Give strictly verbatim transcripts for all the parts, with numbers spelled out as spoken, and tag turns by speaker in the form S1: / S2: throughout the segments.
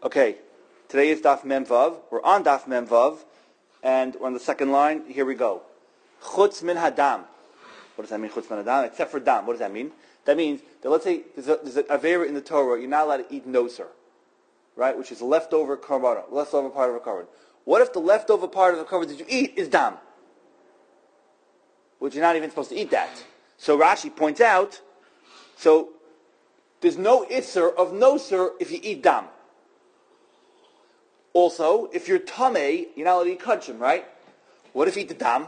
S1: Okay, today is Daf Mem Vav. We're on Daf Mem Vav, and we're on the second line. Here we go. Chutz min hadam. What does that mean, chutz min hadam? Except for dam. What does that mean? That means that, let's say there's, a, there's an avera in the Torah, you're not allowed to eat noser, right? Which is a leftover korban, leftover part of a korban. What if the leftover part of the korban that you eat is dam? Which you're not even supposed to eat that. So Rashi points out, so there's no isser of noser if you eat dam. Also, if you're tamei, you're not allowed to eat kachim, right? What if you eat the dam?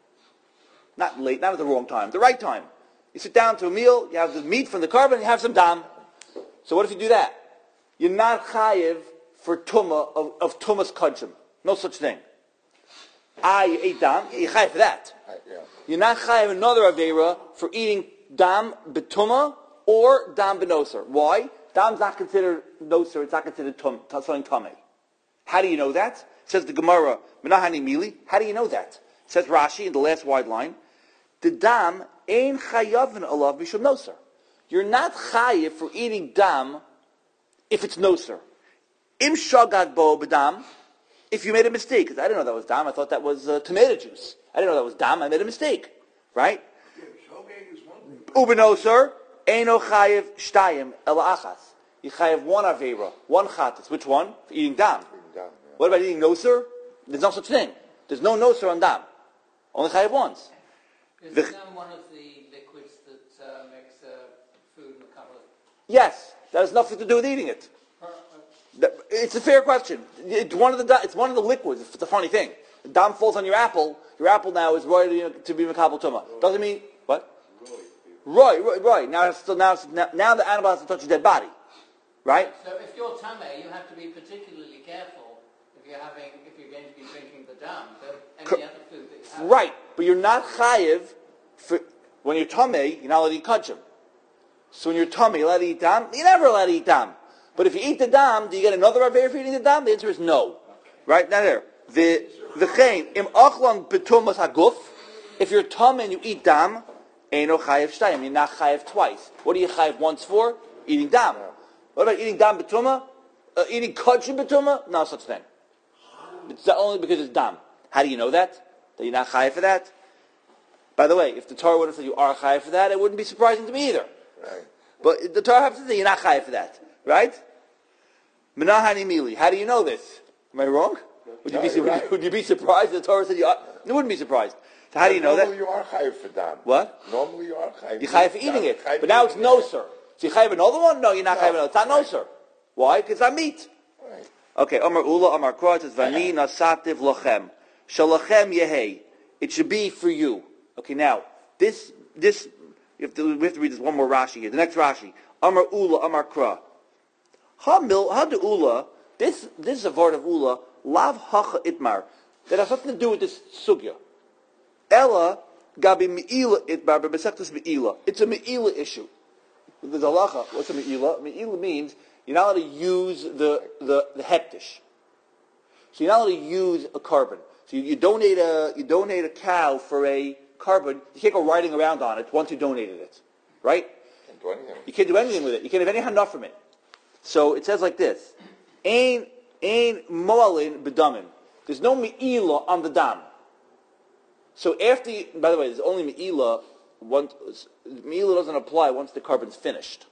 S1: Not late, not at the wrong time, the right time. You sit down to a meal, you have the meat from the korban, you have some dam. So what if you do that? You're not chayiv for tumah of, of tumas kachim. No such thing. Ah, you ate dam, you're chayiv for that. You're not chayiv another avera for eating dam betuma or dam benoser. Why? Dam's not considered noser, it's not considered tum, something tamei. How do you know that? Says the Gemara, Menahani Mili. How do you know that? Says Rashi in the last wide line, the dam ein chayavin alav mishum noser. You're not chayiv for eating dam if it's noser. Im shagad bo b'dam, if you made a mistake. Because I didn't know that was dam. I thought that was uh, tomato juice. I didn't know that was dam. I made a mistake. Right? Ubenoser, eino chayiv shtayim ela achas. You chayiv one avera, one chatas. Which one? For eating dam. What about eating noser? There's no such thing. There's no noser on dam. Only chayiv once.
S2: Is the, dam one of the liquids that uh, makes uh, food in a couple of...
S1: Yes, that has nothing to do with eating it. It's a fair question. It's one of the it's one of the liquids. It's a funny thing. The dam falls on your apple. Your apple now is ready to be makabel tuma. Doesn't mean what? Right, right, right. Now, it's still, now, now, now the animal has to touch a dead body, right?
S2: So if you're tamei, you have to be particularly careful if you're having if you're going to be drinking the dam. But any Co- other food that you have.
S1: Right, but you're not chayiv for when you're tamei. You're not allowed to eat kachim. So when you're tamei, you're allowed to eat dam. You're never allowed to eat dam. But if you eat the dam, do you get another aver for eating the dam? The answer is no. Right? Now there. The the chayin im achlan betumas haguf. If you're tamei and you eat dam, eino chayiv shtayim. You're not chayiv twice. What are you chayiv once for? Eating dam. What about eating dam betuma? Uh, eating kachim betuma? No such thing. It's only because it's dam. How do you know that? That you're not chayiv for that? By the way, if the Torah would have said you are chayiv for that, it wouldn't be surprising to me either. Right. But the Torah has to say you're not chayiv for that. Right? Menahani Mili. How do you know this? Am I wrong? Would you, be, would, you, would you be surprised that the Torah said you are? You wouldn't be surprised. So how do you know
S3: Normally
S1: that?
S3: you are chayiv for dam.
S1: What?
S3: Normally you are chayiv.
S1: You're chayiv for eating it. But now it's no, sir. So you chayiv another one? No, you're not no. chayiv another. It's not no, sir. Why? Because it's not meat.
S3: Right.
S1: Okay. Amar Ula, Amar Kra, it says, Vani nasativ lochem. Shalachem yehei. It should be for you. Okay, now, this, this, you have to, we have to read this one more Rashi here. The next Rashi. Amar Ula, Amar Kra. Ha de Ula, this, this is a word of Ula, lav hacha itmar, that has nothing to do with this sugya. Ella gabi me'ila itmar, but besechtas me'ila. It's a me'ila issue. There's a halacha. What's a me'ila? Me'ila means you're not allowed to use the, the, the hektish. So you're not allowed to use a korban. So you, you donate a, you donate a cow for a korban, you can't go riding around on it once you donated it. Right?
S3: Can't do anything. You
S1: can't do anything with it. You can't have any hanaf from it. So it says like this: Ain ain moalin bedamin. There's no me'ila on the dam. So after, you, by the way, there's only me'ila. Once me'ila doesn't apply once the korban's finished.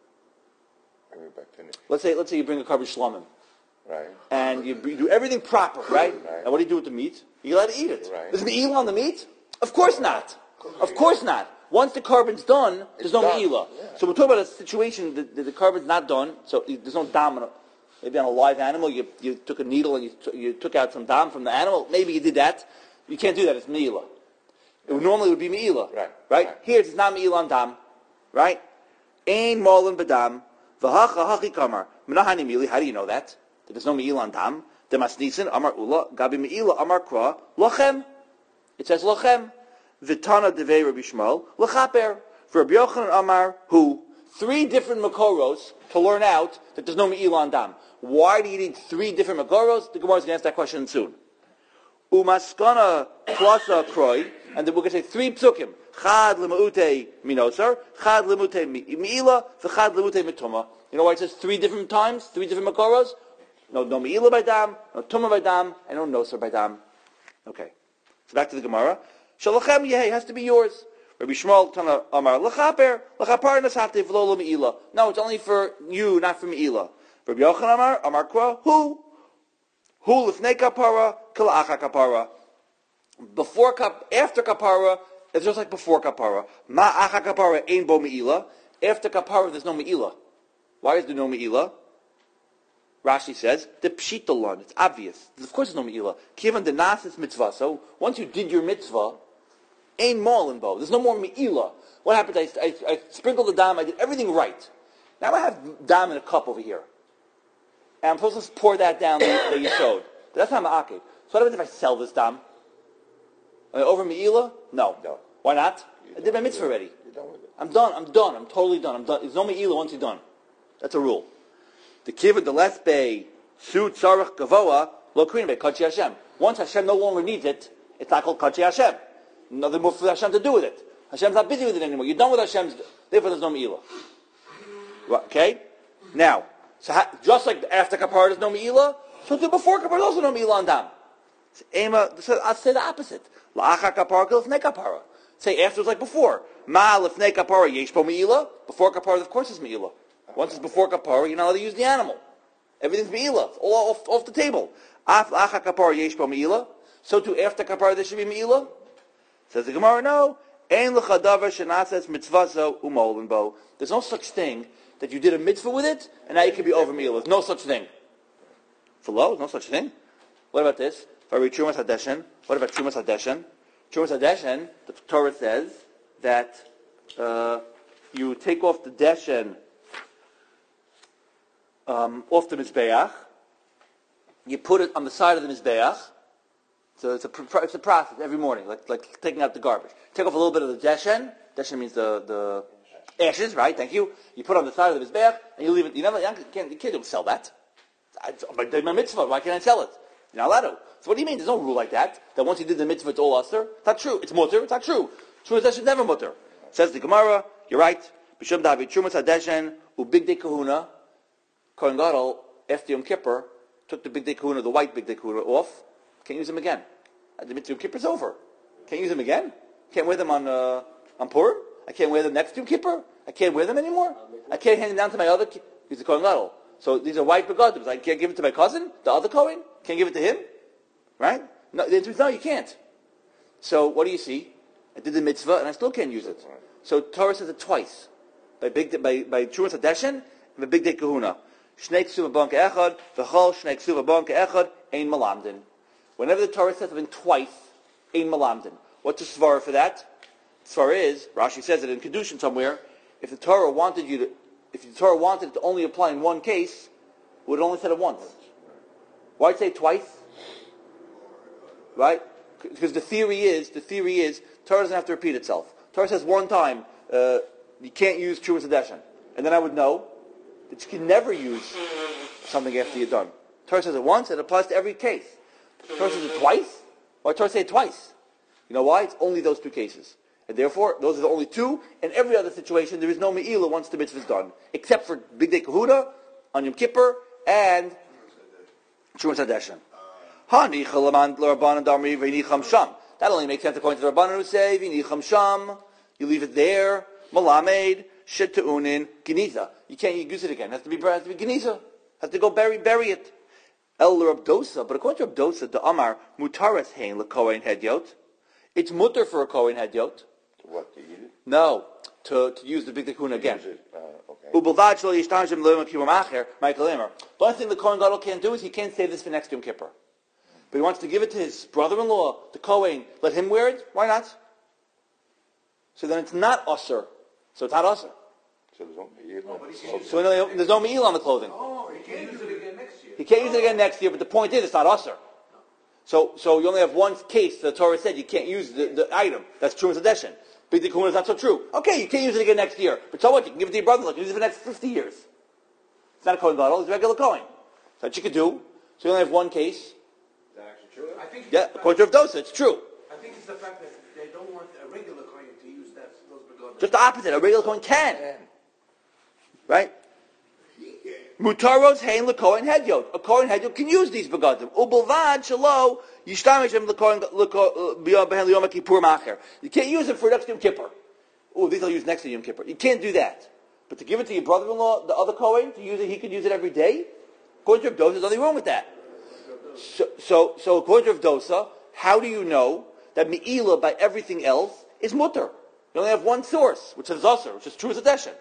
S3: finished. Let's
S1: say let's say you bring a korban shlamim,
S3: right?
S1: And you do everything proper, right?
S3: right?
S1: And what do you do with the meat? You allowed to eat it.
S3: Right.
S1: There's me'ila on the meat? Of course not. Of course not. Once the korban's done, there's
S3: it's
S1: no
S3: done.
S1: me'ila.
S3: Yeah.
S1: So we're talking about a situation that the, the korban's not done, so there's no dam on a, maybe on a live animal, you, you took a needle and you, t- you took out some dam from the animal, maybe you did that. You can't do that, it's me'ila. It would, normally it would be me'ila.
S3: Right.
S1: Right?
S3: right.
S1: Here it's not me'ila on dam. Right? Ein molin bedam, v'hacha hachi kamar. Menahani mili, how do you know that? That there's no me'ila on dam. Demasnisin, amar ula, gabi me'ila, amar kra, lochem. It says lochem. Vitana devei Rabbi Shmuel, l'chaper. For Rabbi Yochanan Amar, who, three different makoros to learn out that there's no me'ila on dam. Why do you need three different makoros? The Gemara is going to ask that question soon. Umaskana plasa kroi, and then we're going to say three psukim. Chad lema'ute minosar, chad lema'ute me'ila, v'chad lema'ute mituma. You know why it says three different times, three different makoros? No no me'ila by dam, no tumah by dam, and no noser by dam. Okay. So back to the Gemara. Shalachem yeh has to be yours. Rabbi Shmuel Tana Amar Lachaper Lachapar Nasati V'lo Meila. No, it's only for you, not for Meila. Rabbi Yochanan Amar Amar Kwa Who Who Lifnei Kapara Kala'acha Kapara. Before kap after kapara, it's just like before kapara. Ma'acha kapara ain bo Meila. After kapara, there's no Meila. Why is there no Meila? Rashi says the pshitalon. It's obvious. Of course, there's no Meila. Kivan the nasis mitzvah. So once you did your mitzvah. Ain mal bo. There's no more me'ila. What happened? I, I, I sprinkled the dam. I did everything right. Now I have dam in a cup over here, and I'm supposed to pour that down that you showed. That's not ma'akid. So what happens if I sell this dam? Am I over me'ila? No.
S3: No.
S1: Why not?
S3: You're
S1: I did my mitzvah already.
S3: You're done with it.
S1: I'm done. I'm done. I'm totally done. I'm done. There's no me'ila once you're done. That's a rule. The kibbutz the less bay su tzarich gavoa lo kriyim be kachi Hashem. Once Hashem no longer needs it, it's not called kachi Hashem. Nothing more for Hashem to do with it. Hashem's not busy with it anymore. You're done with Hashem's, therefore there's no Me'ilah. Okay? Now, so ha, just like after Kapara there's no Me'ilah, so do before Kapara there's also no Me'ilah on Dam. So I'll say the opposite. La'acha Kapara l'fnei Kapara. Say after it's like before. Ma l'fnei Kapara yesh po Me'ilah. Before Kapara, of course, it's Me'ilah. Once it's before Kapara, you're not allowed to use the animal. Everything's Me'ilah. It's all off, off the table. Af la'acha Kapara yesh po Me'ilah. So too after Kapara there should be Me'ilah. Says the Gemara, no. Ein l'chadavar shenases mitzvaso umolin bo. There's no such thing that you did a mitzvah with it, and now you can be over meal. There's no such thing. For low, no such thing. What about this? For Trumas Hadeshen. What about Trumas Hadeshen? Trumas Hadeshen, the Torah says that uh, you take off the deshen um, off the mizbeach. You put it on the side of the mizbeach. So it's a, it's a process every morning, like like taking out the garbage. Take off a little bit of the deshen. Deshen means the, the ashes, right? Thank you. You put it on the side of the mizbeach, and you leave it. You never, you can't, you can't sell that. It's my mitzvah. Why can't I sell it? You're not allowed to. So what do you mean? There's no rule like that. That once you did the mitzvah, it's all usher. It's not true. It's mutter. It's not true. Trumas deshen never mutter. Says the Gemara. You're right. B'shem David Trumas hadeshen ubig de kahuna. Kohen Gadol after Yom Kippur took the big de kahuna, the white big de kahuna, off. Can't use them again. The mitzvah Yom Kippur's over. Can't use them again. Can't wear them on uh, on Purim. I can't wear them next Yom Kippur. I can't wear them anymore. I can't hand them down to my other. Ki- He's a Kohen Gadol. So these are white begadim. I can't give it to my cousin, the other Kohen. Can't give it to him, right? No, the answer is no, you can't. So what do you see? I did the mitzvah and I still can't use it. So Torah says it twice by big by by Trumas Hadeshen and by Big Day Kahuna. Shnei ksuva bank echad v'chol shnei ksuva bank echad ein malamdin. Whenever the Torah says something twice, ein malamdin. What's the svara for that? Svara is Rashi says it in Kedushin somewhere. If the Torah wanted you to, if the Torah wanted it to only apply in one case, it would only said it once. Why say it twice? Right? Because the theory is, the theory is, Torah doesn't have to repeat itself. Torah says one time, uh, you can't use Trumas Hadeshen. And then I would know that you can never use something after you're done. Torah says it once, it applies to every case. Torah says it twice. Why Torah say it twice? You know why? It's only those two cases. And therefore, those are the only two. In every other situation, there is no me'ilah once the mitzvah is done. Except for Big Day Kahuna, on Yom Kippur, and Trumas Hadeshen. That only makes sense according to the Rabbanan who say, V'nicham sham, you leave it there, malamed, shet te'unin, geniza. You can't use it again. It has to be, it has to be geniza. It has to go bury, bury it. El Rabdosa, but according to Rabdosa, the Amar, mutaras hein l'kohen hedyot. It's mutter for a kohen hedyot.
S3: To what, to eat it?
S1: No, to, to use the big tekuna again.
S3: Use it, uh, okay.
S1: The only thing the Kohen Gadol can't do is he can't save this for next Yom Kippur. But he wants to give it to his brother-in-law, the Kohen, let him wear it? Why not? So then it's not usher. So it's not usher.
S3: So there's no me'ilah.
S4: Oh,
S1: so no, there's no me'il on the clothing.
S4: Oh, he can't use it again next year.
S1: He can't use it again next year, but the point is it's not usher. So, so you only have one case. The Torah said you can't use the, the item. That's Trumas Hadeshen. Big Kahuna is not so true. Okay, you can't use it again next year. But so what? You can give it to your brother-in-law. You can use it for the next fifty years. It's not a Kohen Gadol. It's a regular Kohen. That's what you could do. So you only have one case.
S4: Is that actually true? I think
S1: Yeah, according to Rav Dosa, it's true.
S4: I think it's the fact that they don't want a regular coin to use that, those begotten.
S1: Just the opposite. A regular Kohen can. Right? Mutaros hein lekohen hedyot. A kohen hedyot can use these begadim. Ubelvad shalo yishtamish em lekohen beyond behen liyom kippur macher. You can't use them for next Yom Kippur. Oh, these I'll use next to Yom Kippur. You can't do that. But to give it to your brother-in-law, the other kohen, to use it, he could use it every day. According to Rav Dosa, there's nothing wrong with that. So, so, so according to Rav Dosa, how do you know that me'ilah by everything else is mutter? You only have one source, which is Zasar, which is true as a deshen.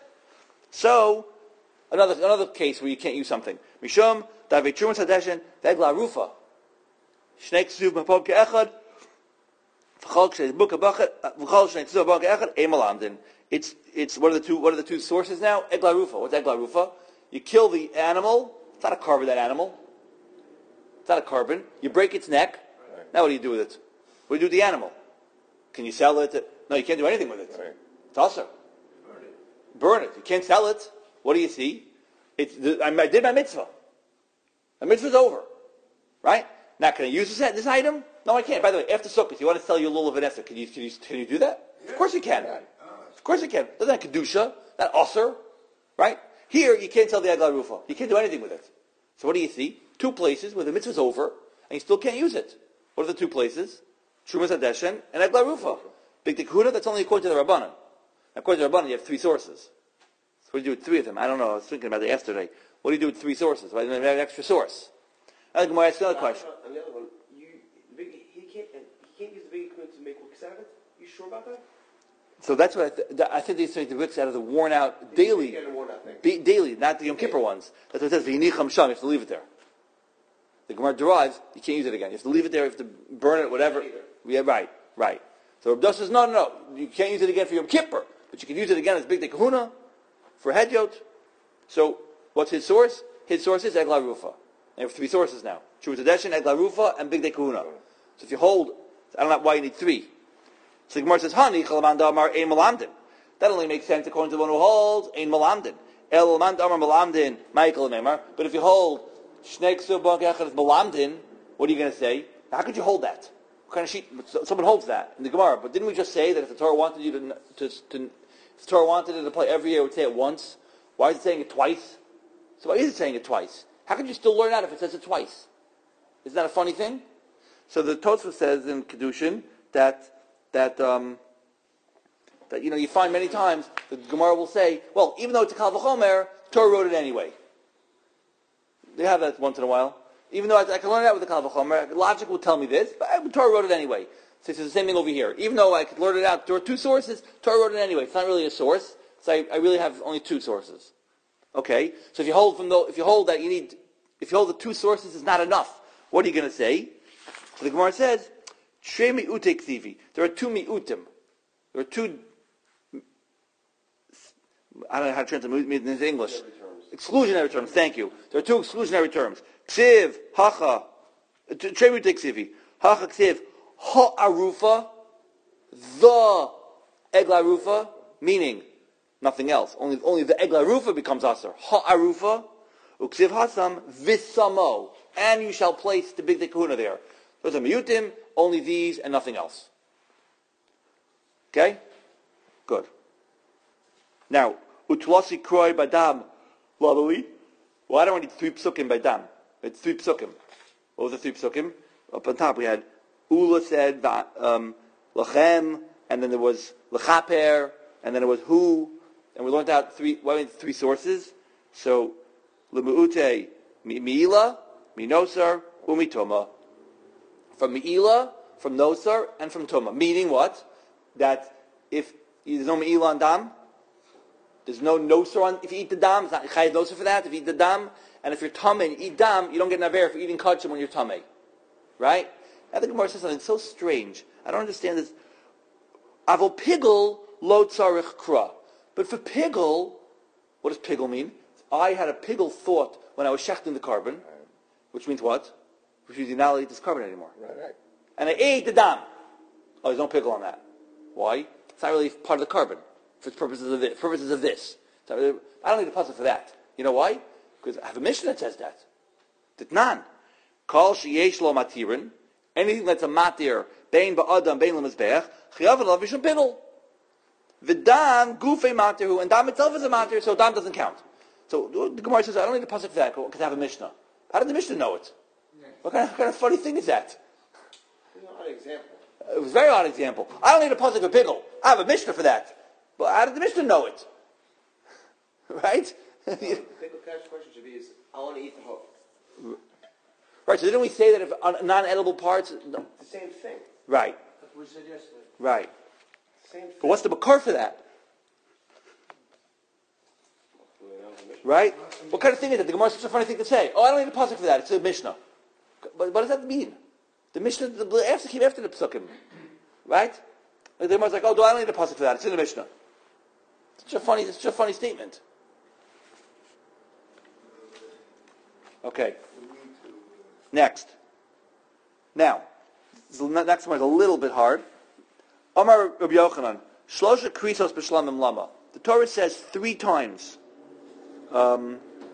S1: So, another another case where you can't use something. Mishum, davei trumas hadeshen, vegla rufa. Shnei ksuv mapod ke'echad, v'chol k'shnei buk ha'bachet, v'chol shnei ksuv ha'bak ke'echad, e'malamdin. It's, it's, what are the two, what are the two sources now? Egla rufa. What's egla rufa? You kill the animal. It's not a carbon, that animal. It's not a carbon. You break its neck. Right. Now what do you do with it? What do you do with the animal? Can you sell it? No, you can't do anything with it. Right. It's also. Burn it. Burn it. You can't sell it. What do you see? It's the, I did my mitzvah. My mitzvah's over. Right? Now, can I use this, this item? No, I can't. By the way, after Sukkot, you want to sell your lulav Vanessa. Can you, can you, can you do that? Yeah. Of course you can. Yeah. Of course you can. Doesn't that kedusha? That osir? Right? Here, you can't sell the agla rufa. You can't do anything with it. So what do you see? Two places where the mitzvah's over, and you still can't use it. What are the two places? Trumas hadeshen and agla rufa. Big Tikkuna, that's only according to the Rabbanan. According to the Rabbanan, you have three sources. So what do you do with three of them? I don't know. I was thinking about it yesterday. What do you do with three sources? Why do you have an extra source? I think I ask another question.
S5: On the other one, you, he can't, he can't use the big Tikkuna to make wicks out of it? You sure about that?
S1: So that's what I, th- I think they say the wicks out of the worn out daily, be, daily, not the Yom Kippur ones. That's what it says. V'yinicham sham. You have to leave it there. The Gemara derives. You can't use it again. You have to leave it there. You have to burn it. Whatever. Yeah, right, right. So Rav Dosa says no, no, no. You can't use it again for Yom Kippur, but you can use it again as big kahuna for hedyot. So what's his source? His source is egla rufa. And you have three sources now: Trumas hadeshen, egla rufa, and big kahuna. So if you hold, I don't know why you need three. So the Gemara says, "Hani chalamanda amar ein malamdin." That only makes sense according to the one who holds ein malamdin. El malamda amar malamdin, Michael Neymar. But if you hold shnei ksuv b'ak echad is malamdin, what are you going to say? How could you hold that? What kind of sheet? Someone holds that in the Gemara. But didn't we just say that if the Torah wanted you to, to, to if the Torah wanted it to play every year, it would say it once? Why is it saying it twice? So why is it saying it twice? How could you still learn out if it says it twice? Isn't that a funny thing? So the Tosfos says in Kedushin that that um, that you know you find many times the Gemara will say, well, even though it's a Kal V'chomer, Torah wrote it anyway. They have that once in a while. Even though I, I can learn that with the Kal V'chomer, logic will tell me this, but I, Torah wrote it anyway. So it's the same thing over here. Even though I could learn it out, there are two sources, Torah wrote it anyway. It's not really a source, so I, I really have only two sources. Okay, so if you hold from the, if you hold that you need, if you hold the two sources is not enough, what are you going to say? So the Gemara says, Tre mi'ute ksivi. There are two mi'utim. There are two, I don't know how to translate it into English. Exclusionary terms, thank you. There are two exclusionary terms. Ksiv, hacha, Tre mi'ute ksivi. Hacha ksiv, ha'arufa, the eglarufa, meaning nothing else. Only, only the eglarufa becomes asar. Ha'arufa, uksiv hasam, visamo. And you shall place the big kahuna there. Those are miyutim, only these and nothing else. Okay? Good. Now, utlasi kroi badam lavali. Why don't we need three psukim by dam? It's three psukim. What was the three psukim? Up on top we had Ula said um, lachem, and then there was lechaper, and then it was who, and we learned out three. Why well, three sources? So lemuute miila, minosar, umitoma. From Me'ilah, from Nosar, and from Tumah. Meaning what? That if there's no Me'ilah on Dam, there's no Nosar on, if you eat the Dam, it's not Chayav Nosar for that, if you eat the Dam, and if you're Tameh and you eat Dam, you don't get an Aver for eating Kachim when you're Tameh. Right? Now the Gemara says something so strange. I don't understand this. Avol Pigel lo tzarich kra. But for Pigel, what does Pigel mean? I had a Pigel thought when I was shechting the carbon, which means what? Which means you're not allowed to eat this carbon anymore.
S3: Right, right.
S1: And I ate the dam. Oh, there's no pickle on that. Why? It's not really part of the carbon for purposes of this. Purposes of this. Really, I don't need a puzzle for that. You know why? Because I have a mission that says that. Ditnan. Kol sheyesh lo matirin. Anything that's a matir, bein ba'adam, bein l'mizbeach, chiyav alav mishum piddle. V'dam gufei matir, and dam itself is a matir, so dam doesn't count. So the Gemara says, I don't need a pasuk for that because I have a Mishnah. How did the Mishnah know it?
S2: Yeah.
S1: What kind of, what kind of funny thing is that?
S5: You know, an example.
S1: It was a very odd example. I don't need a pasuk for pickle. I have a Mishnah for that. But how did the Mishnah know it? Right?
S5: The pickle cash question should be is, I want to eat the hook.
S1: Right, so didn't we say that if on non-edible parts... No.
S5: It's the same thing.
S1: Right,
S2: But we suggested.
S1: right.
S5: Same thing.
S1: But what's the makar for that? Right? What kind of thing is it? The Gemara is such a funny thing to say. Oh, I don't need a pasuk for that. It's a Mishnah. But what does that mean? The Mishnah, the, the after came after the psukim. Right? Like the Gemara's like, oh, do I don't need a pasuk for that? It's in the Mishnah. Such a funny, such a funny statement. Okay. Next. Now, the next one is a little bit hard. Amar Rabbi Yochanan, Shlosha Krisos B'Shlamim Lama. The Torah says three times, um,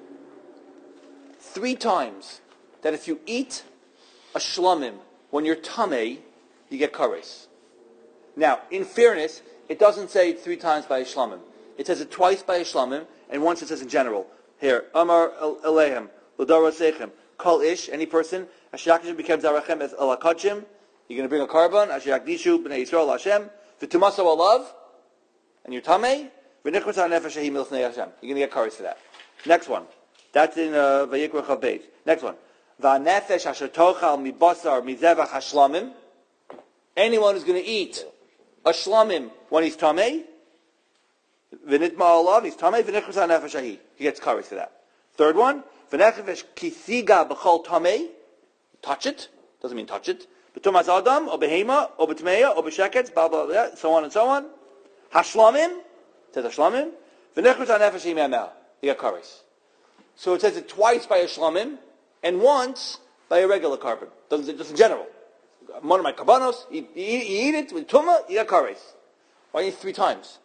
S1: three times, that if you eat a shlamim when you're tamei, you get kares. Now, in fairness, it doesn't say it three times by a shlamim. It says it twice by a shlamim, and once it says in general. Here, Amar Elehem, L'dara Sechem, Kol Ish, any person, Ashiyakishu becomes Zarachem as Alakachim, you're going to bring a carbon, Ashiyakdishu, B'nai Yisrael, Hashem, V'tumaso alav, and you're tamei, V'nichmas ha'nefesh ha'hi milfnei Hashem. You're going to get kares for that. Next one. That's in uh, Vayikra Chav Beis. Next one. V'anefesh asher tochal mibasar mizevach hashlamim. Anyone who's going to eat a shlamim when he's tamei, v'nitma alav, he's tamei, v'nichmas ha'nefesh ha'hi. He gets kares for that. Third one. V'nefesh kisiga b'chol tamei. Touch it. Doesn't mean touch it. B'tumas adam, or behema, or b'tmeya, or b'sheketz, blah, blah, blah, so on and so on. Hashlamim. It says hashlamim. V'nechus ha'nefesh ha'imemel. You get kares. So it says it twice by a shlamim, and once by a regular carbon. Doesn't it, just in general. One of my karbanos, you, you, you eat it with tumah, you get kares. Why you eat three times?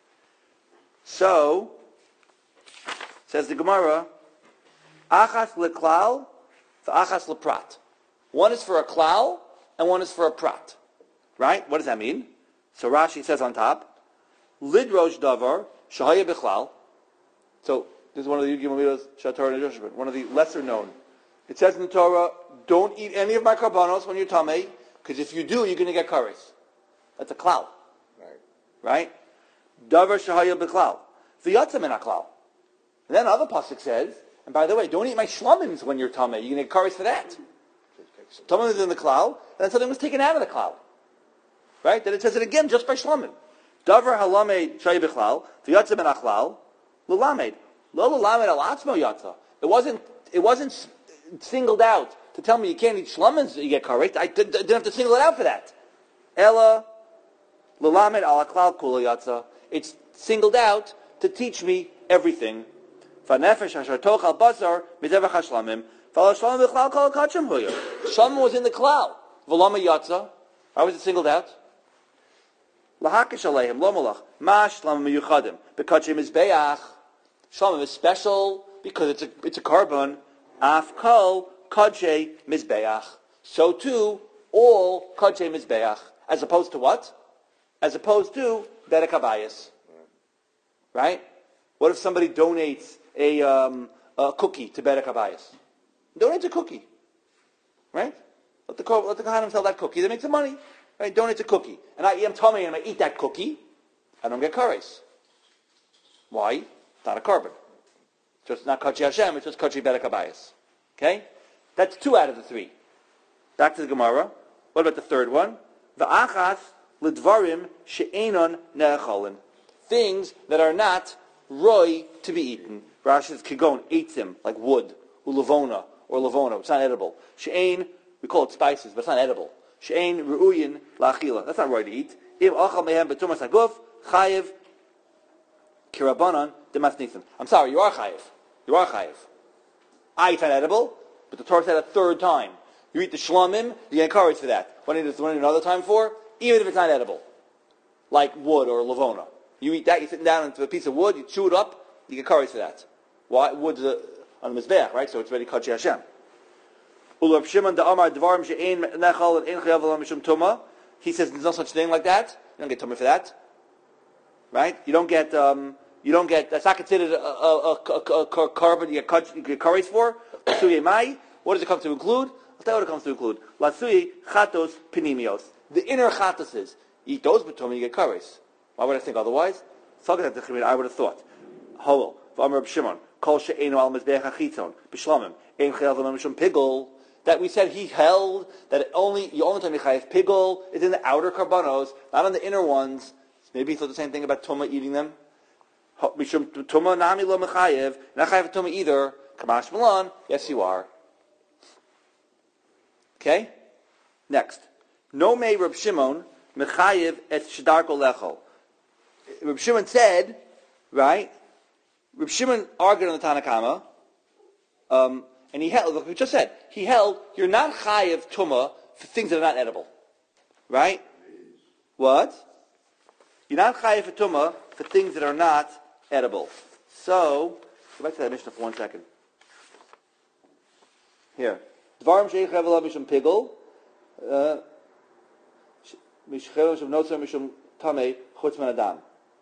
S1: So, says the Gemara, achas leklal, v'achas leprat. One is for a klal, and one is for a prat. Right? What does that mean? So Rashi says on top, lidrosh davar, shahaya bichlal. So, this is one of the Yugim Amidas, Shatar and Joshua, one of the lesser known. It says in the Torah, don't eat any of my karbanos when you're tamei, because if you do, you're going to get kares. That's a klal.
S3: Right.
S1: Right? Davar shahaya bichlal. V'yatza min haklal. And then other pasuk says, and by the way, don't eat my shlamims when you're tamei. You're going to get kares for that. Tamei is in the klal, and then something was taken out of the klal. Right? Then it says it again just by shlamim. Davar halamed shahaya bichlal, v'yatza min haklal, l'lamed. Lo l'lamed al atzmo yatza. It wasn't, it wasn't singled out to tell me you can't eat shlamins, you get kares. I did, didn't have to single it out for that. Ella l'lamed al aklal kula yatza. It's singled out to teach me everything. V'nefesh asher tochal basar mizevach hashlamim. V'al shlamim b'chlal kol kachim huya. Shlamim was in the klal. V'lama yatza. Why was it singled out? Lahakish aleihim lo malach. Ma shlamim miyuchadim. B'kachim is be'ach. Shlamim is special because it's a it's a carbon. Af kol kadshe mizbeach. So too, all kadshe mizbeach. As opposed to what? As opposed to bedek habayis. Right? What if somebody donates a, um, a cookie to bedek habayis? Donate a cookie. Right? Let the let the Kohanim sell that cookie. They make some money. Right? Donate a cookie. And I am tummy and I eat that cookie. I don't get kares. Why? It's not a carbon. Just not Kachi Hashem, it's just Kachi Bedek Habayis. Okay? That's two out of the three. Back to the Gemara. What about the third one? V'achas l'dvarim she'enon ne'echolin. Things that are not roy to be eaten. Rashi says kigon, eats them, like wood, ulavona, or lavona. It's not edible. She'ein, we call it spices, but it's not edible. She'ein ru'uyin la'achila. That's not roy to eat. Im achal mehem betumas haguf, chayiv, kirabanan, demasnithin. I'm sorry, you are chayiv. You are chayiv. I eat edible, but the Torah said a third time. You eat the shlamim, you get encouraged for that. What do you need another time for? Even if it's not edible. Like wood or lavona. You eat that, you're sitting down into a piece of wood, you chew it up, you get encouraged for that. Why? Wood's uh, on the mizbeach, right? So it's ready Kachi Hashem. He says there's no such thing like that. You don't get tummy for that. Right? You don't get um, You don't get, that's not considered a, a, a, a, a carbon you get, you get curries for. Lasuye mai, what does it come to include? I'll tell you what it comes to include. Lasuye chatos pinimios. The inner chatosis. You eat those betumi, you get curries. Why would I think otherwise? I would have thought. Hol, v'amar Reb Shimon, kol she'enu al mizbeach hachitzon, b'shlamim, ein chayal v'lam mishum pigul. That we said he held that it only, the only time you chayav pigul is in the outer karbanos, not on the inner ones. Maybe he thought the same thing about tumah eating them. Mishum tumah nami lo mechayev, not chayav tumah either. Kamash Milan, yes you are. Okay? Next. No may Reb Shimon mechayev et shdarko lechol. Reb Shimon said, right? Reb Shimon argued on the Tanakama, um, and he held, like we just said, he held, you're not chayev tumah for things that are not edible. Right? What? You're not chayev for tumah for things that are not edible. So, go back to that Mishnah for one second. Here. Dvarim she'ein chayev alav mishum pigul, mishchev mishum notzer mishum tamei chutz man adam.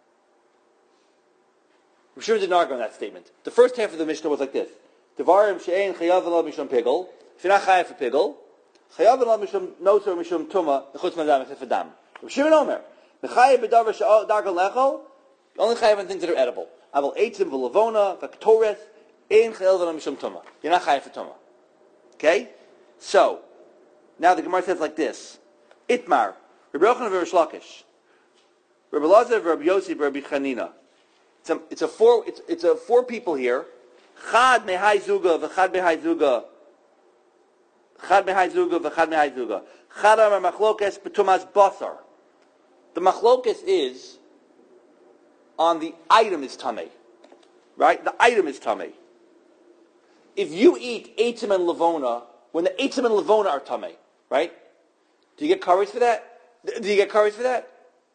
S1: Reb Shimon didn't argue on that statement. The first half of the Mishnah was like this. Devarim she'ein chayav alav mishum pigul. If you're not chayav for pigul, chayav alav mishum notzer mishum tuma chutz man adam except for dam. Reb Shimon Omer, mechayev b'davar she'dargal lechol, only chayav on things that are edible. Aval eitzim v'lavona v'ktoreth ein chayav alav mishum tuma. You're not chayav for tuma. Okay? So, now the Gemara says like this. Itmar, Reb Yochanan v'Rish Lakish, Reb Elazar v'Reb Yossi v'Reb Chanina. It's a, it's a four. It's, it's a four people here. Chad mehai zuga v'chad mehai zuga. Chad mehai zuga v'chad mehai zuga. Chad amar machlokes b'tumas basar. The machlokes is on the item is tamei, right? The item is tamei. If you eat eitzim and lavona, when the eitzim and lavona are tamei, right? Do you get curries for that? Do you get curries for that?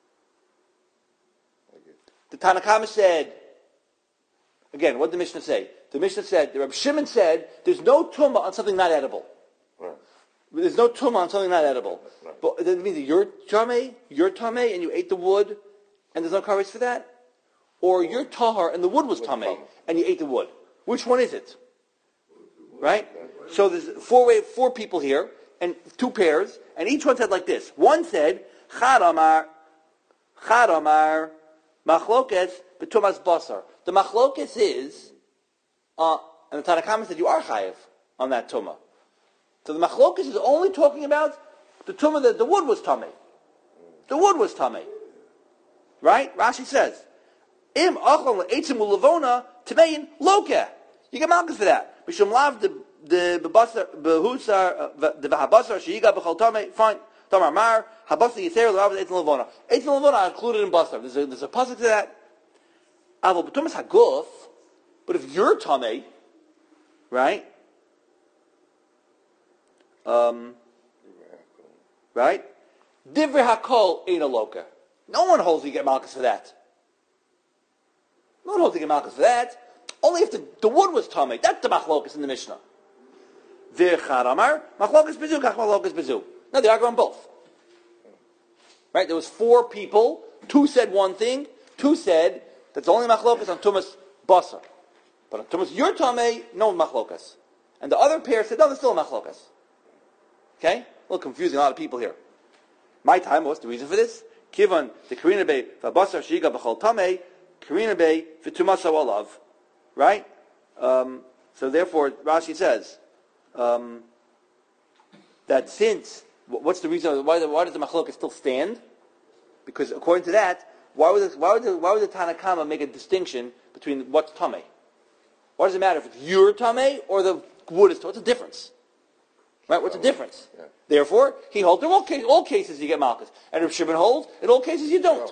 S1: The Tanakama said, again, what did the Mishnah say? The Mishnah said, the Reb Shimon said, there's no tumah on something not edible.
S3: Right.
S1: There's no tumah on something not edible.
S3: Right.
S1: But that means that you're tamei, you're tamei, and you ate the wood, and there's no curries for that? Or you're tahar, and the wood was tamei, and you ate the wood. Which one is it? Right? So there's four way, four people here, and two pairs, and each one said like this. One said, Chad amar, Chad amar, Machlokes b'tumas basar. The machlokes is, uh, and the Tanakhama said you are chayiv on that tumah. So the machlokes is only talking about the tumah that the wood was tamei. The wood was tamei, right? Rashi says, im achol eitzim ulavona tamein lokeh. You get malchus for that. Mishum lav the the bebasar behusar the behabasar sheyiga b'chol tamei. Fine. Tamar mar habasar yiser l'rav eitzim ulavona. Eitzim ulavona are included in basar. There's a there's a pasuk to that. Avol b'tumas haguf. But if you're tamei, right? Um, right? Divrei hakol ain't a loka. No one holds you get malchus for that. No one holds you get malchus for that. Only if the, the wood was tamei. That's the machlokas in the Mishnah. V'chad amar machlokas bezu kach machlokas bezu. No, they argue on both. Right? There was four people. Two said one thing. Two said that's only machlokas on tumas basar. But on tumas your tamei, no machlokas. And the other pair said no, there's still a machlokas. Okay? A little confusing, a lot of people here. My time, what's the reason for this? Kivan, the Karina Bey, Vabasar Shiga B'chol Tamei, Karina Bey, V'tumasa Olav. Right? Um, so therefore, Rashi says, um, that since, what's the reason, why, why does the Machlokas still stand? Because according to that, why would the, why would the, why would the Tanakama make a distinction between what's Tamei? Why does it matter if it's your Tamei or the wood is Tamei? What's the difference? Right? What's the difference? Yeah. Therefore, he holds in all, case, all cases you get malchus. And Rav Shimon holds, in all cases you don't.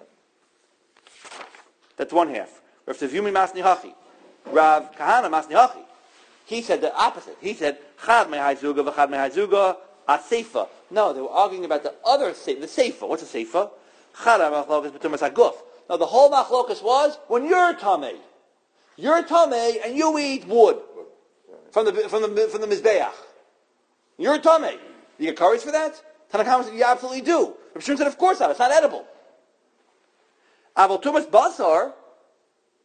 S1: That's one half. Rav Tevumi Masni Hachi. Rav Kahana Masni Hachi. He said the opposite. He said, Chad mehai zuga v'chad mehai zuga a-seifa. No, they were arguing about the other seifa. The seifa. What's a seifa? Chad machlokas b'tumas haguf. Now the whole machlokas was when you're tamei. You're tamei and you eat wood from the from the from the mizbeach. You're tamei. You get curries for that? Tanakama said, you absolutely do. Rav Shimon said, of course not. It's not edible. Aval tumas basar,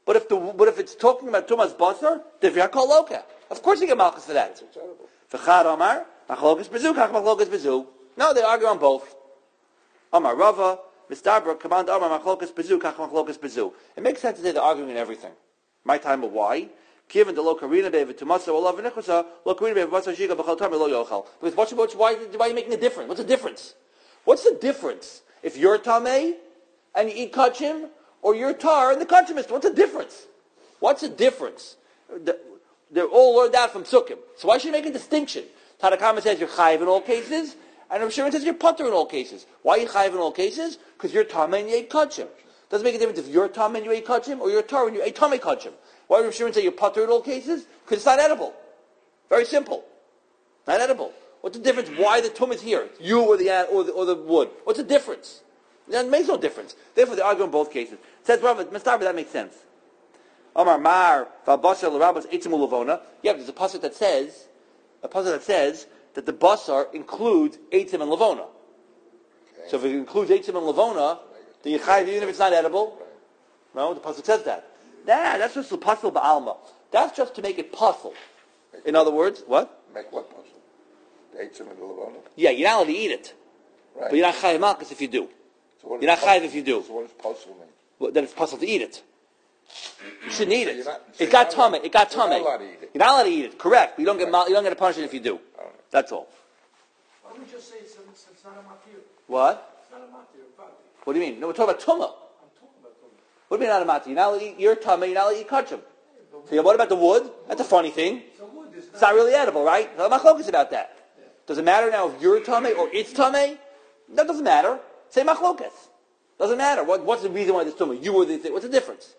S1: But if the but if it's talking about tumas basar, divya kol loka. Of course you get malchus for that.
S3: It's terrible.
S1: V'chad Amar, machlokas bezu, kach machlokas bezu. No, they argue on both. Amar Rava, Mistabra, command Amar machlokas bezu, kach machlokas bezu. It makes sense to say they're arguing in everything. My time, but why? Given the lo karina be'ev tumasa olav v'nechasa, lo karina be'ev v'asa shiga b'chal tamir lo yochal. Because what's, what's, why, why are you making a difference? What's the difference? What's the difference? If you're tamei and you eat kachim, or you're tar and the kachim is, what's the difference? What's the difference? The, they're all learned out from Sukkim. So why should you make a distinction? Tanakama says you're chayiv in all cases, and Rav Shimon says you're putter in all cases. Why are you chayiv in all cases? Because you're tamei and you ate kachim. Doesn't make a difference if you're tamei and you ate kachim, or you're tar and you ate tamei kachim. Why would Rav Shimon say you're putter in all cases? Because it's not edible. Very simple. Not edible. What's the difference? Why the tum is here? You or the, or the, or the wood. What's the difference? It makes no difference. Therefore, they argue in both cases. Says Rav, Mistar, that makes sense. Omar Mar Valbasar L'Rabbas Eitzim Ulavona. Yeah, there's a pasuk that says a pasuk that says that the basar includes Eitzim and Lavona. Okay. So if it includes Eitzim and Lavona, then you chayiv even if it's not edible. No, the pasuk says that. Nah, that's just the pasuk ba'alma. That's just to make it puzzle. In other words, what?
S3: Make what puzzle? The Eitzim and the Lavona?
S1: Yeah, you're not allowed to eat it,
S3: right.
S1: But you're not chayiv malchus if you do.
S3: So
S1: you're not chayiv if you do.
S3: So what does puzzle mean?
S1: Well, then it's puzzle to eat it. You shouldn't eat it.
S3: So not,
S1: it got tummy. It got tummy.
S3: You're not allowed to eat it.
S1: You're not allowed to eat it. Correct. But you don't get
S3: Right.
S1: you don't get a punishment if you do.
S3: Right.
S1: That's all.
S4: Why don't we just say it's, it's, it's not a matir?
S1: What?
S4: It's not a matir, Vati.
S1: What do you mean? No, we're talking about tumah.
S4: I'm talking about them.
S1: What do you mean not a mati? You're not allowed to eat your tummy. You're not allowed to eat kachim. So yeah, what about the wood? That's a funny thing.
S4: So wood is
S1: It's not really edible, right? So machlokas about that. Does it matter now if you're tummy or it's tummy? That doesn't matter. Say machlokas. Doesn't matter. What, what's the reason why this tumah? You or the thing? What's the difference?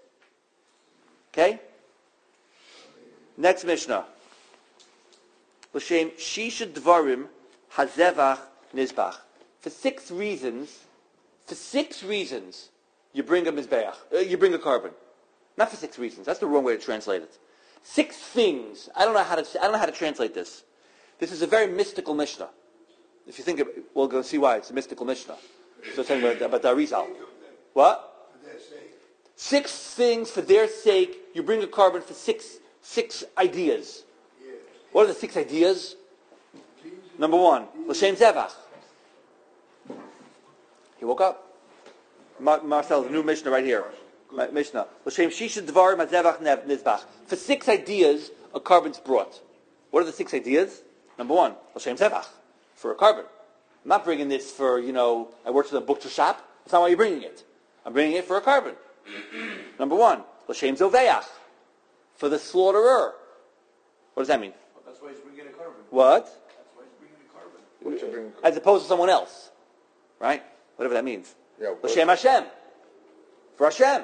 S1: Okay? Next Mishnah. L'shem shisha dvarim hazevach nizbach. For six reasons, for six reasons, you bring a mizbeach, uh, you bring a carbon. Not for six reasons. That's the wrong way to translate it. Six things. I don't know how to. I don't know how to translate this. This is a very mystical Mishnah. If you think, of, we'll go see why it's a mystical Mishnah. So it's talking about, about the Arizal. What?
S4: for their sake.
S1: Six things for their sake. You bring a carbon for six six ideas.
S4: Yes.
S1: What are the six ideas? Number one, l'shem zevach. He woke up. Mar- Marcel, the new Mishnah right here. Ma- Mishnah. L'shem shisha dvar mazevach nizbach. For six ideas, a carbon's brought. What are the six ideas? Number one, l'shem zevach. For a carbon. I'm not bringing this for, you know, I worked in a butcher shop. That's not why you're bringing it. I'm bringing it for a carbon. Number one, l'shem zoveach. For the slaughterer. What does that mean?
S4: Well, that's why he's bringing a carbon.
S1: What?
S4: That's why he's bringing a carbon.
S3: What you bring?
S1: As opposed to someone else. Right? Whatever that means.
S3: Yeah, what-
S1: L'shem Hashem. For Hashem.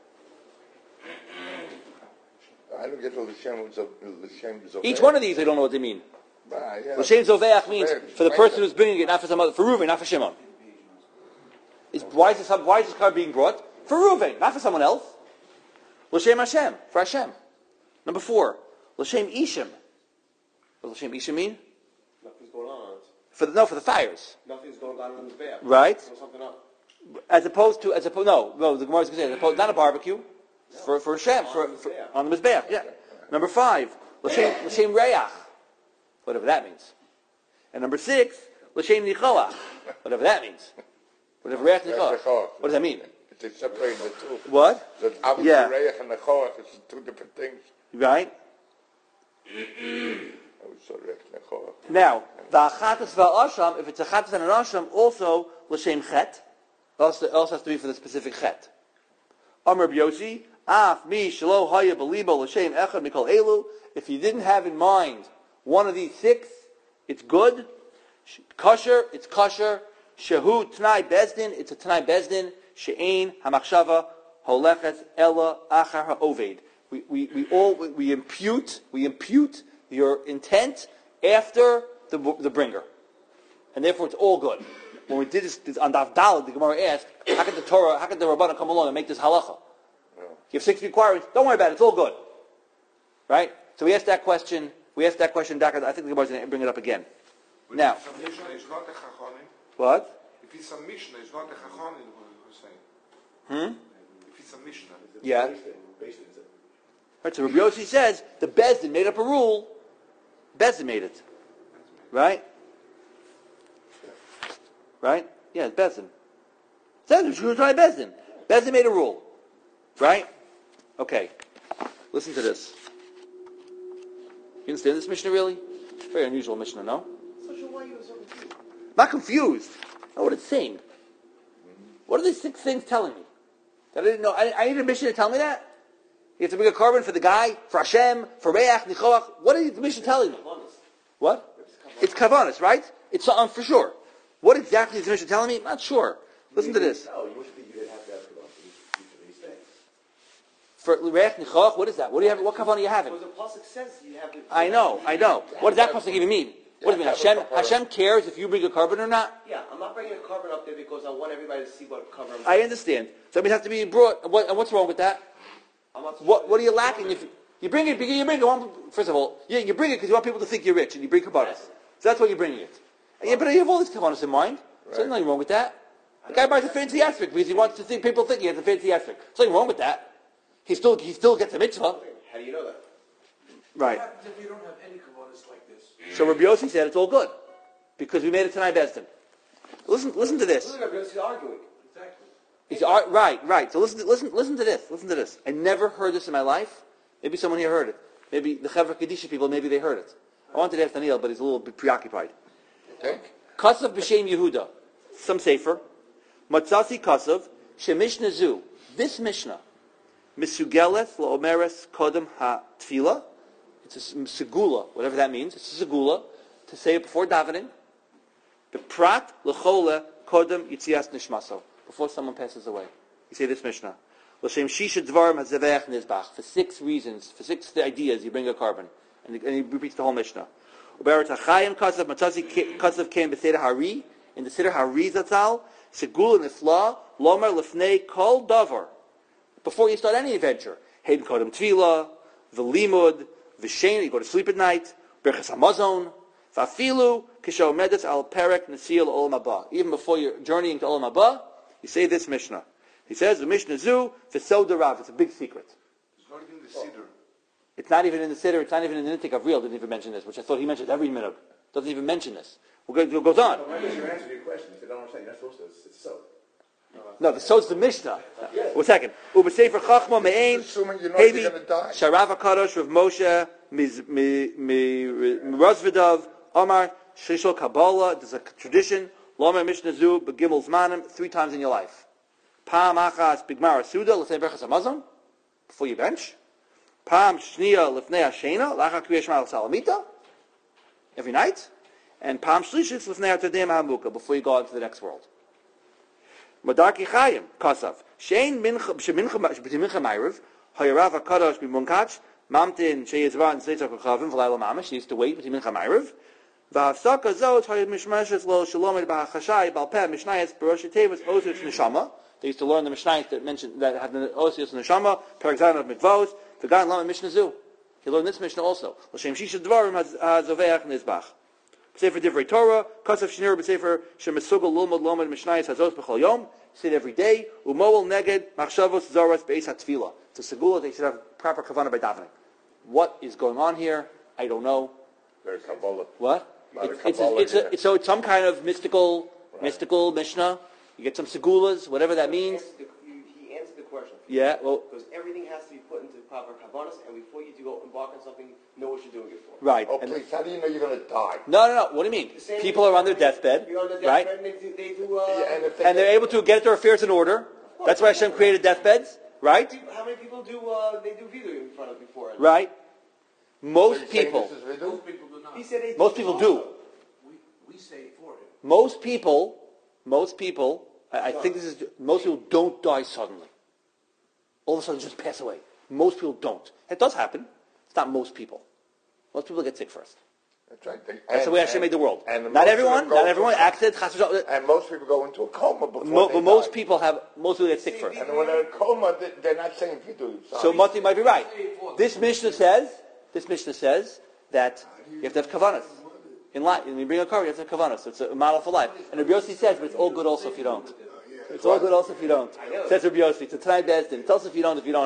S3: I don't get the L'shem L'shem Zoveh.
S1: Each one of these, I don't know what they mean.
S3: Ah, yeah.
S1: L'shem Zoveach means
S3: Zoveach,
S1: for the
S3: explain
S1: person
S3: that.
S1: who's bringing it, not for some other, for Reuven, not for Shimon. Is, why, is this, why is this card being brought? For Reuven, not for someone else. L'shem Hashem, for Hashem. Number four, L'shem Ishim. What does L'shem Ishim mean?
S5: Nothing's going on.
S1: For the, no, for the fires.
S5: Nothing's going on in the bath.
S1: Right.
S5: There's something up.
S1: As opposed to, as opposed, no, no, the Gemara is going to say, as opposed, not a barbecue, for, for Hashem, for, for, on the Mizbeach, yeah. Number five, L'shem, L'shem Reach, whatever that means. And number six, L'shem Nichoach, whatever that means. Whatever Reach Nichoach. What does that mean?
S3: It's separating the two.
S1: What?
S3: So obviously
S1: Yeah.
S3: Reich and Nechoach is two different things.
S1: Right?
S3: I was so Reich and Nechoach.
S1: Now, the Achatas V'Asham, if it's a Chatas and an Asham, also L'shem Chet, also, also has to be for the specific Chet. Amr B'Yosi, Af Mi Shelo Haya Belibo L'shem Echad Mikol Elu. If you didn't have in mind one of these six, it's good. Kosher, it's kosher. Shehu T'nai Bezdin, it's a T'nai Bezdin. She'ein Hamachshava Holechet Ella Achar HaOved. We we we all we, we impute we impute your intent after the the bringer, and therefore it's all good. When we did this, this on Daf Daled, the Gemara asked, how could the Torah, how could the Rabbanan come along and make this halacha? You have six requirements. Don't worry about it. It's all good, right? So we asked that question. We asked that question. I think the Gemara is going to bring it up again.
S6: But
S1: Now,
S6: if it's a Mishnah, it's not a Chachonim.
S1: what?
S6: If it's a Mishnah, it's not a Chachonim, who- who's saying.
S1: Hmm.
S6: If it's a Mishnah,
S1: Yeah. Right, so Rabbi Yossi says the Bezdin made up a rule. Bezdin made it. Right? Right? Yeah, it's Bezdin. Says it's Yerushalayim Bezdin. Bezdin made a rule. Right? Okay. Listen to this. You understand this Mishnah really? Very unusual Mishnah, no?
S5: So sure why you were so confused?
S1: I'm not confused. I know what it's saying. What are these six things telling me? That I didn't know. I, I need a Mishnah to tell me that? You have to bring a carbon for the guy, for Hashem, for Reach, Nichoach. What is the Mishnah telling me? What? It's Kavanas, right? It's something for sure. What exactly is the Mishnah telling me? I'm not sure. Listen to this.
S7: No, you would think you didn't have to have Kavanas for each of these things.
S1: For Reach, Nichoach, what is that? What do you have? What Kavanah are you having?
S5: Because the pasuk says you have to.
S1: I know, I know. What does that pasuk even mean? What does it mean? Hashem, Hashem cares if you bring a carbon or not?
S5: Yeah, I'm not bringing a carbon up there because I want everybody to see what cover I'm
S1: I understand. So it has to be brought. What, and what's wrong with that?
S5: I'm not
S1: What What are you lacking if you bring it? You bring it. One, first of all, yeah, you bring it because you want people to think you're rich, and you bring kabbalas. So that's why you're bringing it. Yeah, but you have all these kabbalas in mind. So there's nothing wrong with that. The guy buys a fancy aspect because he wants to think people think he has a fancy aspect. There's nothing wrong with that. He still he still gets a mitzvah.
S5: How do you know that?
S1: Right.
S4: What happens if you don't have any kavanas like this?
S1: So Rabbi Yossi said it's all good because we made it tonight Bezdin. Listen, listen to this.
S5: Look at Rabbi Yossi arguing.
S4: Exactly.
S1: He's, uh, right, right. So listen, to, listen, listen to this. Listen to this. I never heard this in my life. Maybe someone here heard it. Maybe the Chevra Kedisha people. Maybe they heard it. I wanted to ask Daniel, but he's a little bit preoccupied.
S3: Okay.
S1: Kasav b'shem Yehuda. Some sefer. Matzasi kasav shemishna zu. This Mishnah. Misugeles laomeres kodem ha tefila. It's a segula, whatever that means. It's a segula to say it before davening. Beprat lechole kodem yitzias nishmaso. Before someone passes away. You say this Mishnah. L'shem shisha dvarim hazevech nizbach. For six reasons, for six ideas, you bring a carbon. And, and he repeats the whole Mishnah. Uberet hachayim kasav matzazi kasav ken b'seder hari. In the Seder Hari Zatzal, segula nifla, lomer lefnei kol davar. Before you start any adventure. Hayden kodem tvila, v'limud, v'shein, you go to sleep at night, berchas hamazon, v'afilu, kisho medes al perek nesil olam haba. Even before you're journeying to olam haba, you say this Mishnah. He says, the Mishnah zu, v'sod rav. It's a big secret.
S6: It's not in the Siddur.
S1: It's not even in the Siddur, it's not even in the Nittik Avril, didn't even mention this, which I thought he mentioned every minute. Doesn't even mention this. We'll go, it goes on.
S7: Why does your answer to your question? If they don't understand, you're not supposed to. It's, it's so.
S1: No, the Sod's the Mishnah. One second. Uba Sefer Chachma Me'ain,
S3: Assuming you know
S1: Hevi,
S3: you're going to die.
S1: Sharav HaKadosh, Rav Moshe, Razvedov, Omar, Shishol Kabbalah. There's a tradition. Lomer Mishnah Zu, Begimel Zmanim, three times in your life. Pam Achas, Bigmar Suda, L'sei Berchas HaMazon, before you bench. Pam Shnia, L'fnei HaShena, L'achar Kriyah Shema L'Salamita, every night. And Pam Shlishis, L'fnei HaTadem HaMukah, before you go on to the next world. Madarki Chayim, Kasav. Shein Mincha Ma'iriv, Hayarav HaKadosh B'Munkach, Mamtin Sheyezvan Seitzak Chavim, V'layla Mamash, he used to wait between Mincha Ma'iriv. V'Havsaka Zot, Hayat Mishmashes Lo Shalomid B'Hachashai, Balpeh, Mishnayas, Barosh Tevis, Osius Neshama. They used to learn the Mishnayas that mentioned, that have the Osius Neshama, Perek Zayin of Mikvos, the guy in Lama Mishnah Zu. He learned this Mishnah also. L'shem Shisha Dvarim HaZoveach Nizbach. Sefer Divrei Torah, Kasav Shnir B'Sefer Shemesugel Lulmod Lomad Mishnayas Hazos B'Chol Yom. Say it every day. Umoel Neged Machshavos Zoras Beis HaTfila. It's a segula. They should have proper kavanah by davening. What is going on here? I don't know.
S3: There's Kabbalah.
S1: What?
S3: Lot of
S1: It's, it's, a,
S3: Kabbalah
S1: it's, a,
S3: here.
S1: it's so it's some kind of mystical,
S3: Right.
S1: mystical Mishnah. You get some segulas, whatever that means.
S5: He answered the, you- he answered the question.
S1: Yeah. Well,
S5: Because everything has to be put into proper kavanas, and before you to go embark on something, know what you're doing it for.
S1: right.
S3: Oh,
S1: And-
S3: please, how do you know you're going to die?
S1: no, no, no. What do you mean?
S5: The same
S1: People
S5: thing-
S1: are on their deathbed,
S5: You're on the
S1: right?
S5: deathbed, and they do, they do uh,
S3: Yeah, and if they
S1: And they're able to get their affairs in order. That's why Hashem created deathbeds, right?
S5: people- how many people do, uh, they do video in front of before?
S1: Right.
S3: So
S1: Most
S3: you're saying
S1: people,
S3: this is Vidu?
S4: Most people do not.
S5: He said they
S1: most people do.
S4: We, we say it for him.
S1: Most people, most people, I, I think this is, most people don't die suddenly. All of a sudden just pass away. Most people don't. It does happen. It's not most people. Most people get sick first.
S3: That's right. They-
S1: That's the
S3: and-
S1: way Hashem
S3: and-
S1: made the world.
S3: and most
S1: Not
S3: of them
S1: everyone,
S3: go
S1: not
S3: into-
S1: everyone, accident, chas v'shalom.
S3: And most people go into a coma before
S1: Mo-
S3: they
S1: But most
S3: die.
S1: people have, most people get sick first.
S3: And when they're in coma, they- they're not saying Vidu.
S1: So Mati might be right. This Mishnah says, this Mishnah says that you have to have kavanas. In life, when you bring a car, you have to have kavanas. So it's a model for life. And Rabbi Yossi says, but it's all good also if you don't. It's all good also if you don't. Says Rabbi Yossi. It's a tonight Bezdin. It's also if you don't, if you don't have.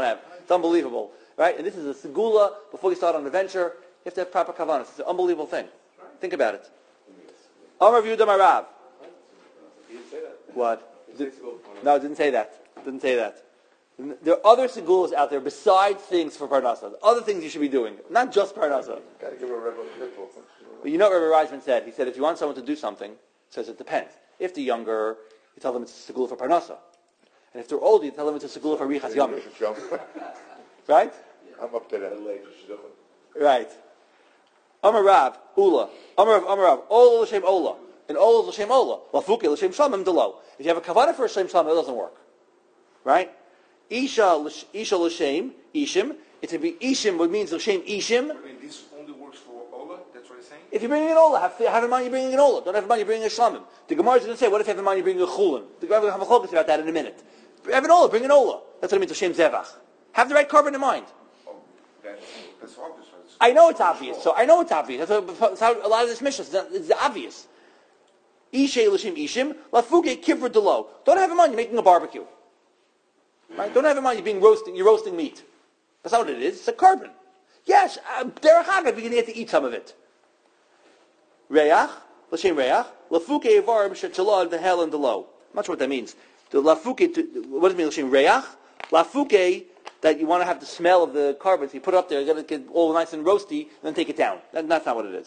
S1: It's unbelievable, right? And this is a segula before you start on an adventure. You have to have proper kavanas. It's an unbelievable thing. Think about it. Amar Yehuda Marav.
S5: He didn't say that.
S1: What?
S5: He didn't say segula.
S1: No, it didn't say that. Didn't say that. There are other segulas out there besides things for parnasa. Other things you should be doing, not just parnasa.
S3: Gotta give a rebel little.
S1: But you know what Rabbi Reisman said? He said if you want someone to do something, he says it depends. If they're younger, you tell them it's a segula for parnasa. And if they're older, you tell them it's a segula for richas yamim. Right?
S3: I'm up to that.
S1: Right. Amar Rav, Ula. Amar Rav, Amar Rav. Ola l'shem Ola. And Ola l'shem Ola. Lafuke l'shem Shamim delo. If you have a kavanah for a shem Shamim, it doesn't work. Right? Isha Isha l'shem Ishim. It would be Ishim, what means l'shem Ishim.
S6: I mean, this only works for Ola? That's what he's saying?
S1: If you're bringing an Ola, have, have in mind you're bringing an Ola. Don't have in mind you're bringing a Shamim. The Gemara is going to say, what if you have in mind you're bringing a Chulin? The Gemara will have a focus about that in a minute. Have an Ola, bring an Ola. That's what it means, l'shem Zevach. Have the right carbon in mind.
S6: Oh, that's, that's obvious. It's,
S1: I know it's obvious. So I know it's obvious. That's, what, that's how a lot of this mission is. It's obvious. Ishay l'shem ishim lafuge kivra delo. Don't have in mind you're making a barbecue. Right? Don't have in mind you're being roasting. You're roasting meat. That's not what it is. It's a carbon. Yes, derech hagav, we can get to eat some of it. Reach l'shem reach lafuke evarim shetchalad v'hel and delo. I'm not sure what that means. The lafuke. What does it mean? L'shem reach lafuke. That you want to have the smell of the carbon, so you put it up there, you got to get all nice and roasty, and then take it down. That, that's not what it is.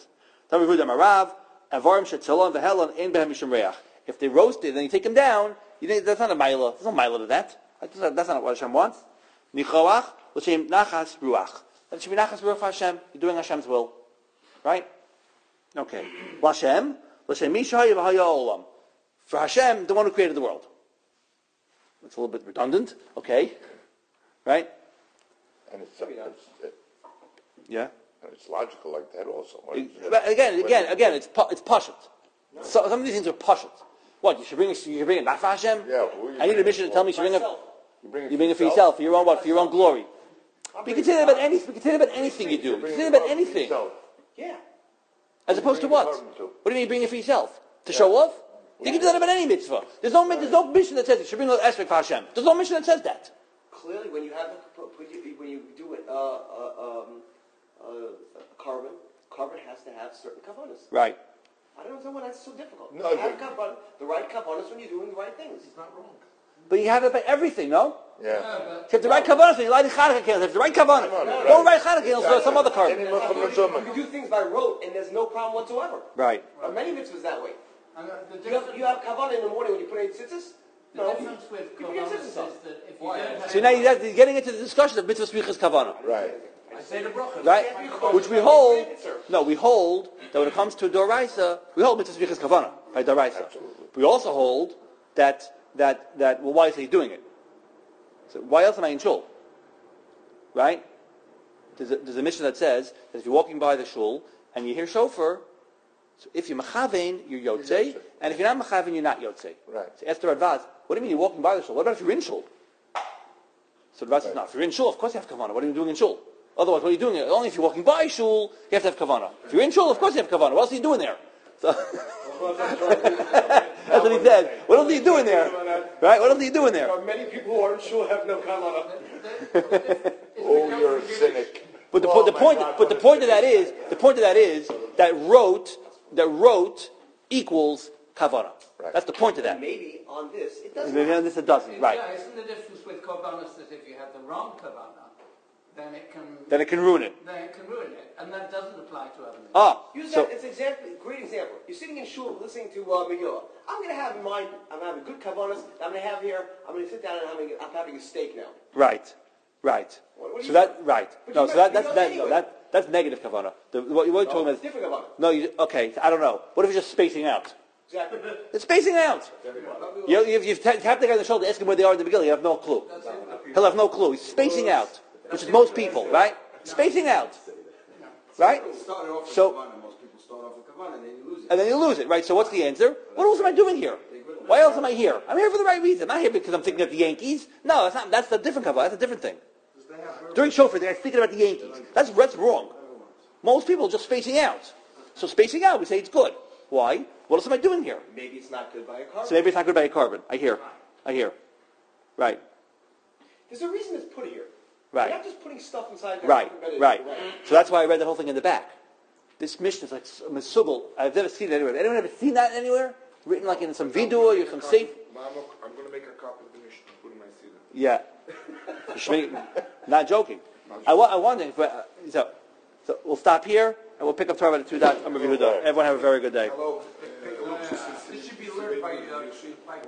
S1: If they roast it, then you take them down. You think that's not a mila. There's no mila to that. That's not, that's not what Hashem wants. Nichoach l'shem nachas ruach. That should be nachas ruach for Hashem. You're doing Hashem's will, right? Okay. L'Hashem l'shem mishayim v'haya olam. For Hashem, the one who created the world. That's a little bit redundant. Okay. Right?
S3: And it's, it's, it,
S1: Yeah.
S3: and it's logical like that also. What is it?
S1: But again, again, again, it's pu- it's pashut. So some of these things are pashut. What you should bring? A, you should bring it not for Hashem.
S3: Yeah, who you
S1: I need a
S3: bring
S1: mission
S3: it
S1: to tell
S3: for?
S1: me you should bring it.
S3: You bring it,
S1: You bring it for yourself, for your own what? For your own glory. But you can say that about any. We can say that about anything you do. You can say that about anything,
S5: Yeah.
S1: as opposed to
S3: bring
S1: what?
S3: the carbon to?
S1: What do you mean you bring it for yourself? To show off? You can do that about any mitzvah. There's no there's no mission that says you should bring an aspect for Hashem. There's no mission that says that.
S5: Clearly, when you have a, when you, when you do it, uh, uh, um, uh, carbon, carbon has to have certain kavanas.
S1: Right.
S5: I don't know why that's so difficult.
S3: No,
S5: you have
S3: but-
S5: kavan, the right kavanas when you're doing the right things. It's not wrong.
S1: But you have it about everything, no?
S3: Yeah.
S2: No,
S1: If you
S2: but
S1: have the right kavanah, so you light the Chanukah candles. If you have the right kavanah,
S3: No, no,
S1: don't
S3: right.
S1: write Chanukah candles for some other
S3: Any
S1: carbon.
S3: Muslim
S5: You
S3: Neshama.
S5: can do things by rote, and there's no problem whatsoever.
S1: Right.
S5: Well, many mitzvahs that way.
S2: and, uh, the
S5: You have,
S2: difference,
S5: you have kavanah in the morning when you put eight tzitzis.
S2: the
S5: No,
S2: difference with
S5: you bring your
S2: kavanas
S5: tzitzis
S2: is
S5: up.
S2: that if you don't have...
S1: So now you're getting into the discussion of mitzvah smichas kavanah.
S3: Right.
S2: I say the bracha.
S1: Right?
S5: Yeah.
S1: Which we hold, no, we hold that when it comes to Doraisa, we hold mitzvah smichas kavanah by Doraisa. We also hold that, that, that, well, why is he doing it? So why else am I in shul? Right? There's a, there's a mission that says that if you're walking by the shul and you hear shofar, so if you're mechavein, you're yotzei, and if you're not mechavein, you're not yotzei.
S3: Right.
S1: So ask the Radvaz, what do you mean you're walking by the shul? What about if you're in shul? So the Radvaz says, no, if you're in shul, of course you have kavanah. What are you doing in shul? Otherwise, what are you doing? Only if you're walking by shul, you have to have kavanah. If you're in shul, of course you have kavanah. What else are you doing there? So that's what he said. What else are you doing there? Right? What else are you doing there?
S5: Many people who are in shul have no kavanah.
S3: Oh, you're a cynic.
S1: But the,
S3: Oh,
S1: the
S3: my
S1: point,
S3: God,
S1: but the
S3: what a
S1: point of
S3: cynic.
S1: that is, the point of that is that wrote, that wrote equals kavanah.
S3: Right.
S1: That's the point of that.
S5: Maybe on this, it doesn't.
S1: Maybe on this it doesn't. Right.
S2: Yeah, isn't the difference with kavanas that if you have the wrong kavana, then it can
S1: Then it can ruin it.
S2: then it can ruin it, and that doesn't apply to other mitzvahs.
S1: Ah.
S5: Use
S1: So
S5: that as an example. Great example. You're sitting in shul listening to uh, Megillah. I'm going to have in mind. I'm having good kavanas. I'm going to have here. I'm going to sit down and having. I'm having a steak now.
S1: right, right.
S5: What- what do
S1: So
S5: you
S1: that
S5: do?
S1: right.
S5: But
S1: No,
S5: you
S1: so
S5: might-
S1: that
S5: you
S1: that's
S5: don't
S1: that, no,
S5: anyway.
S1: that that's negative kavanah. The, what you're talking
S5: No,
S1: about.
S5: it's different kavana.
S1: No, you, okay. I don't know. What if you're just spacing out?
S5: Exactly.
S1: It's spacing out. You, you've, you've ta- tapped the guy on the shoulder, ask him where they are in the beginning. You have no clue. He'll have no clue. He's spacing out, which is most people, right? Spacing out, right?
S4: Started off with
S1: So-
S4: Kavanah. Most people start off with Kavanah and then you lose it.
S1: And then you lose it, right? So what's the answer? What else am I doing here? Why else am I here? I'm here for the right reason. I'm not here because I'm thinking of the Yankees. No, that's not. That's a different kavanah. That's a different thing. During shofar, they're thinking about the Yankees. That's that's wrong. Most people are just spacing out. So spacing out, we say it's good. Why? What else am I doing here?
S5: Maybe it's not good by a carbon.
S1: So maybe it's not good by a carbon. I hear. I hear. Right.
S5: There's a reason it's put here.
S1: Right.
S5: You're not just putting stuff inside there.
S1: Right,
S5: something better
S1: right.
S5: than-
S1: So that's why I read the whole thing in the back. This Mishnah is like a mesugel. I've never seen it anywhere. Anyone ever seen that anywhere? Written like in some vidua or some safe?
S6: I'm going to make a copy of the Mishnah and put in my siddur.
S1: Yeah. Shmi- Not joking. I, wa- I'm wondering. If, uh, so, so we'll stop here and we'll pick up Torah at two dot. Everyone have a very good day.
S6: Hello. Take a look.
S4: This should be learned by, uh, by